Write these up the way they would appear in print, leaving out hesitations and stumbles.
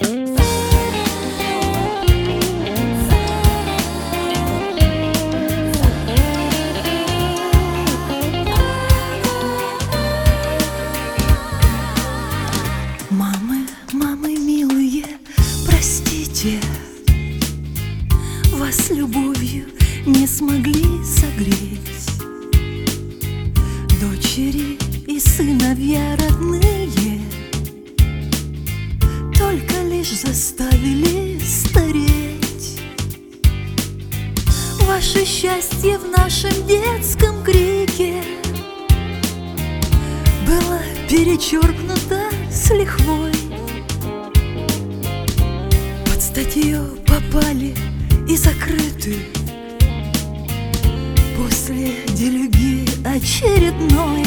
Мамы, мамы милые, простите, вас любовью не смогли согреть. Дочери и сыновья родные только лишь заставили стареть. Ваше счастье в нашем детском крике было перечеркнуто с лихвой. Под статью попали и закрыты после делюги очередной.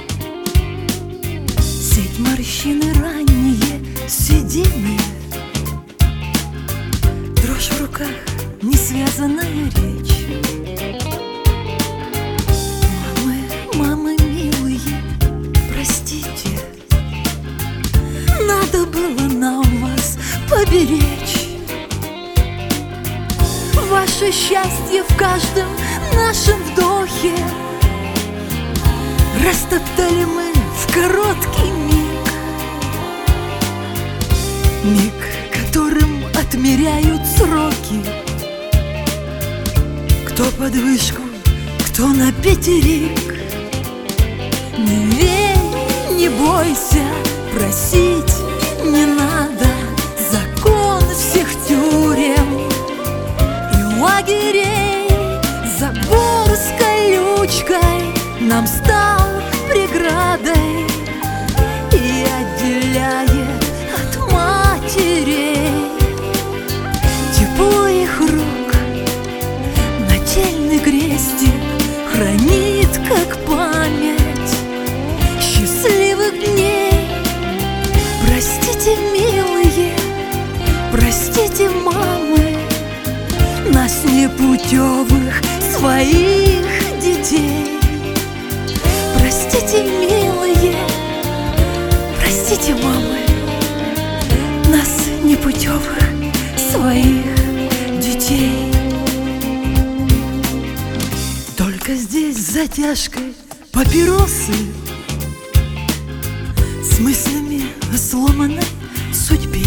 Сеть морщины ранние, седины, дрожь в руках, несвязанная речь. Мамы, мамы милые, простите, надо было нам вас поберечь. Ваше счастье в каждом нашем вдохе растоптали мы в короткий миг. Миг, которым отмеряют сроки. Кто под вышку, кто на пятерик. Не верь, не бойся, просить не надо. Закон всех тюрем и лагерей. Забор с колючкой нам стал преградой и отделяет от матерей. Тепло их рук, нательный крестик хранит как память счастливых дней. Простите, милые, простите, мамы, нас непутевых своих детей. Простите, милые, простите, мамы, нас непутевых своих детей. Только здесь с затяжкой папиросы, с мыслями о сломанной судьбе.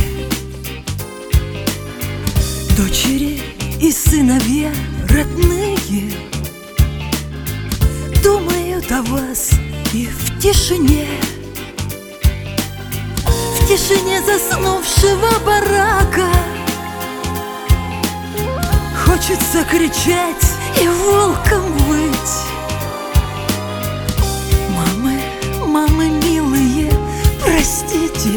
Дочери и сыновья родные думают о вас и в тишине. В тишине заснувшего барака хочется кричать и волком выть. Мамы, мамы милые, простите,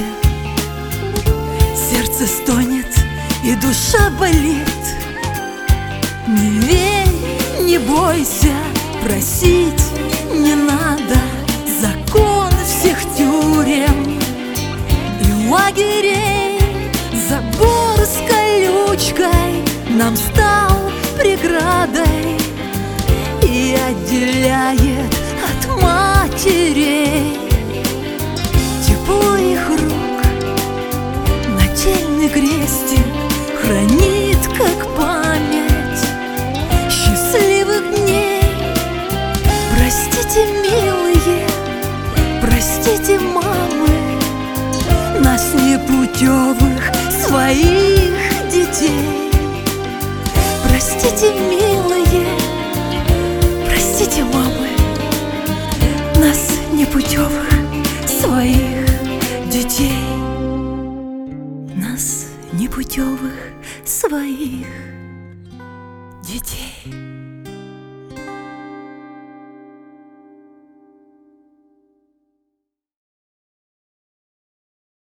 сердце стонет и душа болит. Не верь, не бойся, просить не надо. Закон всех тюрем и лагерей. Забор с колючкой нам стал преградой и отделяет от матерей. Тепло их рук, нательный крестик хранит как память счастливых дней. Простите, милые, простите, мамы, нас непутевых своих детей. Простите, милые, простите, мамы, нас непутевых своих детей. Нас непутевых своих детей.